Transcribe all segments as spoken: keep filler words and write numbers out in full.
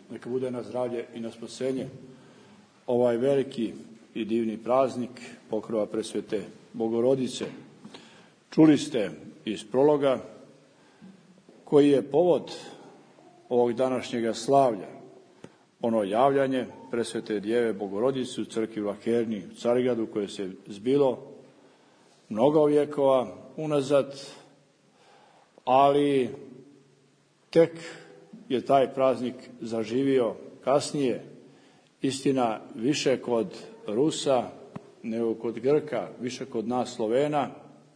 Neka bude na zdravlje i na spasenje ovaj veliki i divni praznik Pokrova Presvete Bogorodice. Čuli ste iz prologa koji je povod ovog današnjega slavlja, ono javljanje Presvete Djeve Bogorodice u crkvi Laherni u Carigradu, koje se zbilo mnogo vjekova unazad, ali tek je taj praznik zaživio kasnije, istina više kod Rusa nego kod Grka, više kod nas Slovena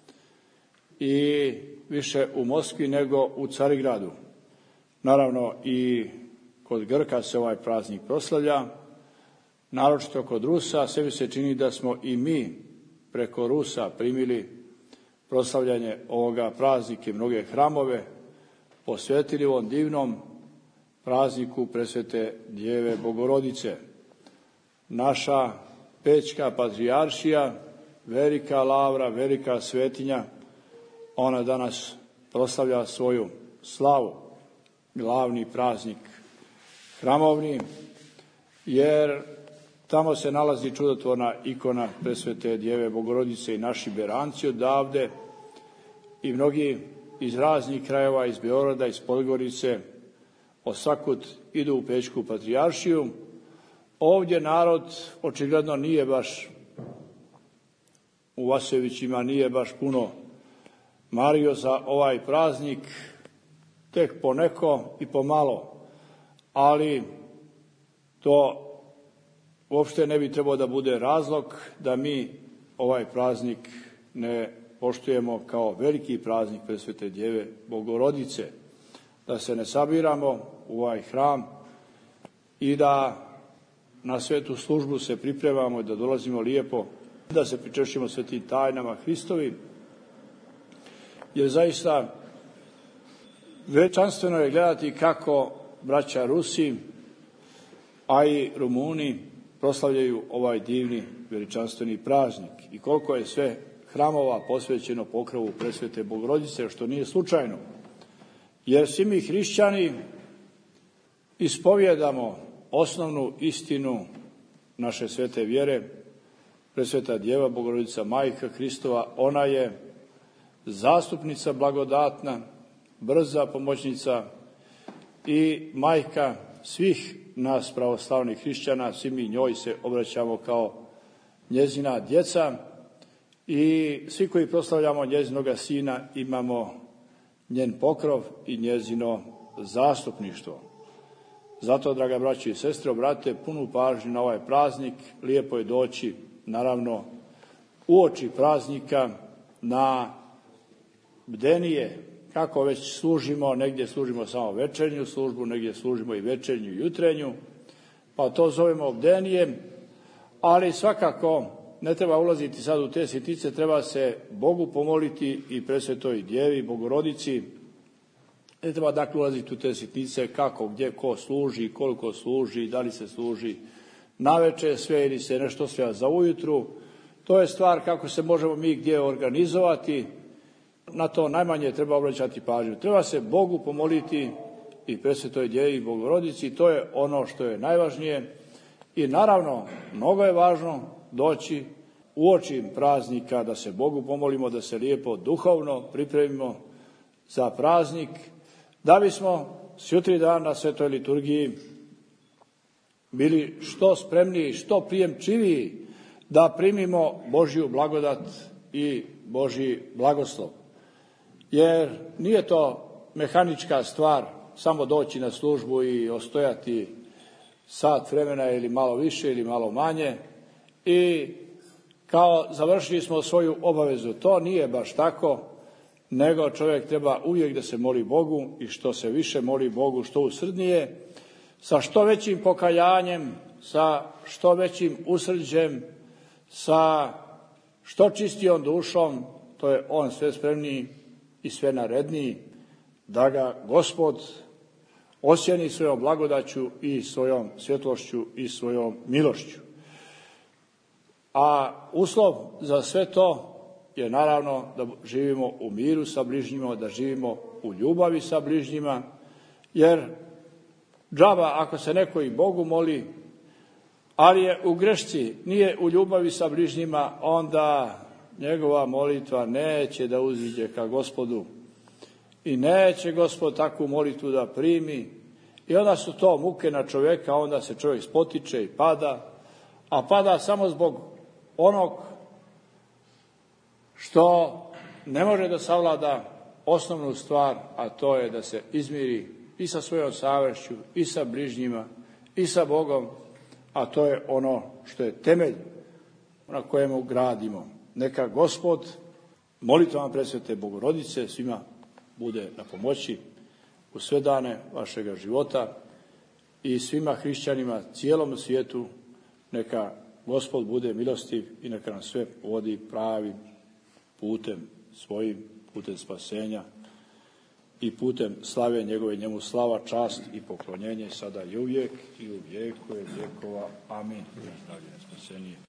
i više u Moskvi nego u Carigradu. Naravno i kod Grka se ovaj praznik proslavlja, naročito kod Rusa. Sebi se čini da smo i mi preko Rusa primili proslavljanje ovoga praznika i mnoge hramove posvetili ovom divnom prazniku Presvete Djeve Bogorodice. Naša Pećka patrijaršija, velika lavra, velika svetinja, ona danas proslavlja svoju slavu, glavni praznik hramovni, jer tamo se nalazi čudotvorna ikona Presvete Djeve Bogorodice i naši beranci odavde i mnogi iz raznih krajeva, iz Beograda, iz Podgorice, osvakud idu u Pećku patrijaršiju. Ovdje narod očigledno nije baš, u Vasevićima nije baš puno mario za ovaj praznik, tek poneko i pomalo, ali to uopšte ne bi trebao da bude razlog da mi ovaj praznik ne poštujemo kao veliki praznik Presvete Djeve Bogorodice, da se ne sabiramo u ovaj hram i da na svetu službu se pripremamo i da dolazimo lijepo, da se pričešćemo svetim tajnama Hristovim, jer zaista veličanstveno je gledati kako braća Rusi, a i Rumuni proslavljaju ovaj divni veličanstveni praznik i koliko je sve hramova posvećeno pokrovu Presvete Bogorodice, što nije slučajno, jer svi mi hrišćani ispovjedamo osnovnu istinu naše svete vjere. Presveta Djeva Bogorodica, Majka Hristova, ona je zastupnica blagodatna, brza pomoćnica i majka svih nas pravoslavnih hrišćana. Svi mi njoj se obraćamo kao njezina djeca i svi koji proslavljamo njezinoga sina imamo njen pokrov i njezino zastupništvo. Zato, draga braćo i sestre, obratite punu pažnju na ovaj praznik. Lijepo je doći, naravno, uoči praznika na bdenije, kako već služimo, negdje služimo samo večernju službu, negdje služimo i večernju i jutrenju, pa to zovemo bdenijem, ali svakako ne treba ulaziti sad u te sitnice, treba se Bogu pomoliti i Presvetoj Djevi Bogorodici. Ne treba dakle ulaziti u te sitnice kako, gdje, ko služi, koliko služi, da li se služi naveče sve ili se nešto sve za ujutru. To je stvar kako se možemo mi gdje organizovati. Na to najmanje treba obraćati pažnju. Treba se Bogu pomoliti i Presvetoj Djevi Bogorodici. To je ono što je najvažnije. I naravno, mnogo je važno doći uoči praznika da se Bogu pomolimo, da se lijepo duhovno pripremimo za praznik, da bismo sutri dan na svetoj liturgiji bili što spremniji, što prijemčiviji da primimo Božju blagodat i Božji blagoslov. Jer nije to mehanička stvar samo doći na službu i ostojati sat vremena ili malo više ili malo manje i kao završili smo svoju obavezu. To nije baš tako, nego čovjek treba uvijek da se moli Bogu i što se više moli Bogu, što usrdnije, sa što većim pokajanjem, sa što većim usrđem, sa što čistijom dušom, to je on sve spremniji i sve naredniji, da ga Gospod osjeni svojom blagodaću i svojom svjetlošću i svojom milošću. A uslov za sve to je naravno da živimo u miru sa bližnjima, da živimo u ljubavi sa bližnjima, jer džaba ako se neko i Bogu moli, ali je u grešci, nije u ljubavi sa bližnjima, onda njegova molitva neće da uziđe ka Gospodu i neće Gospod takvu molitvu da primi. I onda su to muke na čovjeka, onda se čovjek spotiče i pada, a pada samo zbog onog što ne može da savlada osnovnu stvar, a to je da se izmiri i sa svojom savješću, i sa bližnjima, i sa Bogom, a to je ono što je temelj na kojemu gradimo. Neka Gospod molitvama presvete Bogorodice svima bude na pomoći u sve dane vašega života i svima hrišćanima cijelom svijetu neka Gospod bude milostiv i neka nam sve vodi pravim putem, svojim putem spasenja i putem slave njegove, njemu slava, čast i poklonjenje sada i uvijek i u vijekove vjekova. Amin.